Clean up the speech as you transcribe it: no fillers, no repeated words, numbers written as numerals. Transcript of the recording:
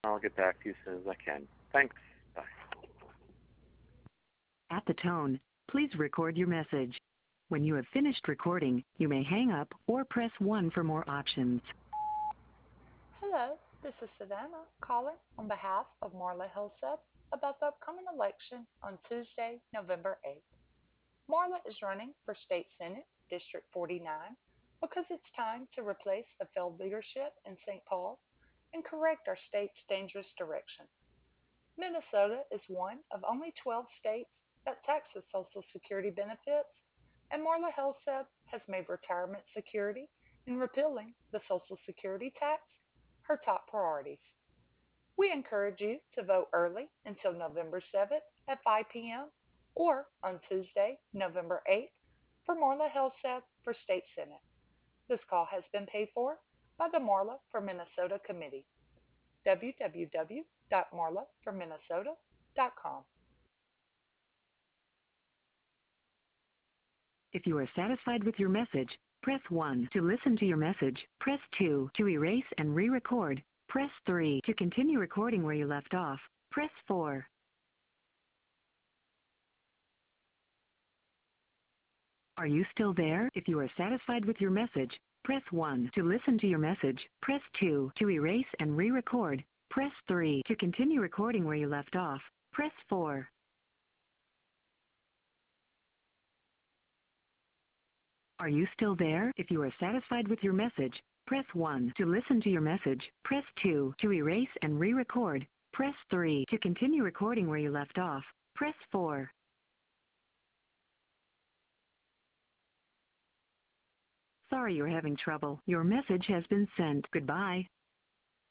I'll get back to you as soon as I can. Thanks. Bye. At the tone, please record your message. When you have finished recording, you may hang up or press 1 for more options. Hello, this is Savannah calling on behalf of Marla Hillseth about the upcoming election on Tuesday, November 8th. Marla is running for State Senate, District 49, because it's time to replace the failed leadership in St. Paul and correct our state's dangerous direction. Minnesota is one of only 12 states that taxes Social Security benefits, and Marla Helseth has made retirement security and repealing the Social Security tax her top priorities. We encourage you to vote early until November 7th at 5 p.m. or on Tuesday, November 8th for Marla Helseth for State Senate. This call has been paid for by the Marla for Minnesota Committee. www.marlaforminnesota.com. If you are satisfied with your message, press 1 to listen to your message. Press 2 to erase and re-record. Press 3 to continue recording where you left off. Press 4. Are you still there? If you are satisfied with your message, press 1 to listen to your message. Press 2 to erase and re-record. Press 3 to continue recording where you left off. Press 4. Are you still there? If you are satisfied with your message, press 1 to listen to your message. Press 2 to erase and re-record. Press 3 to continue recording where you left off. Press 4. Sorry you're having trouble. Your message has been sent. Goodbye.